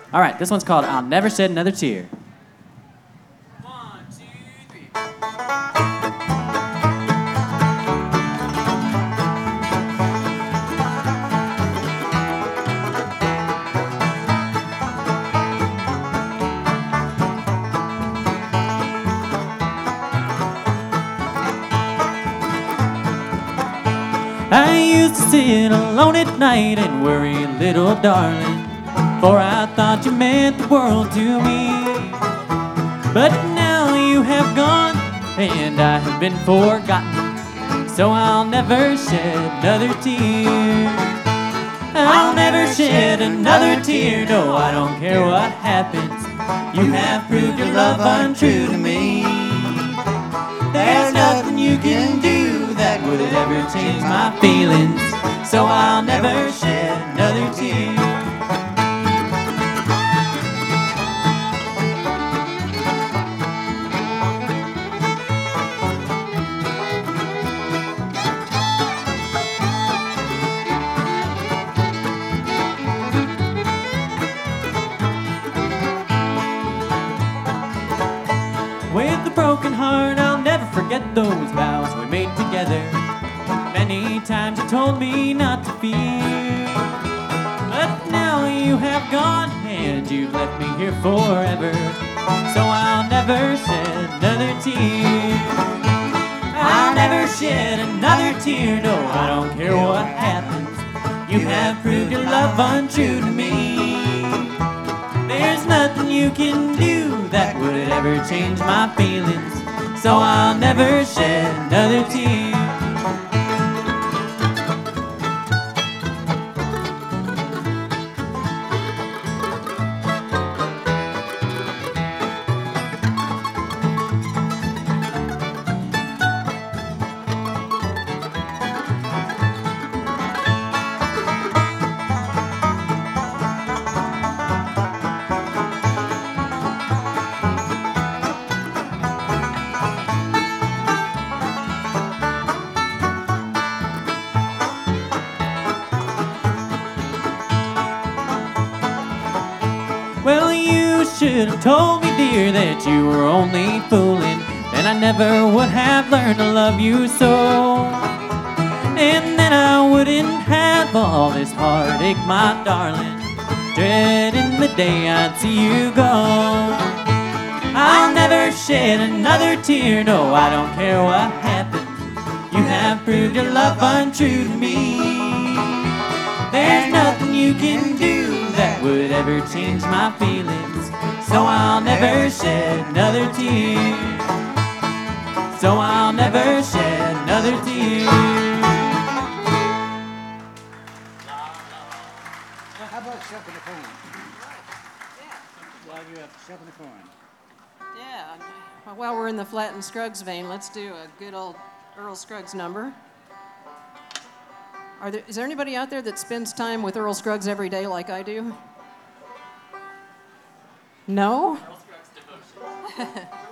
All right, this one's called I'll Never Shed Another Tear. I used to sit alone at night and worry, little darling, for I thought you meant the world to me. But now you have gone and I have been forgotten, so I'll never shed another tear. I'll never shed another tear, no, I don't care what happens. You have proved your love untrue to me. There's nothing you can do that would ever change my feelings, so I'll never shed another tear. With a broken heart, I'll never forget those vows we made together. Many times you told me not to fear, but now you have gone and you've left me here forever, so I'll never shed another tear. I'll never shed another tear, no, I don't care what happens. You have proved your love untrue to me. There's nothing you can do that would ever change my feelings, so I'll never shed another tear. Well, you should have told me, dear, that you were only fooling, then I never would have learned to love you so. And then I wouldn't have all this heartache, my darling, dreading the day I'd see you go. I'll never shed another tear, no, I don't care what happens. You have proved your love untrue to me. There's nothing you can do that would ever change my feelings, so I'll never shed another tear. So I'll never shed another tear. How about shuffling the coin? While you're up, shuffling the coin. Yeah. While we're in the Flatt and Scruggs vein, let's do a good old Earl Scruggs number. Is there anybody out there that spends time with Earl Scruggs every day like I do? No? Earl Scruggs devotion.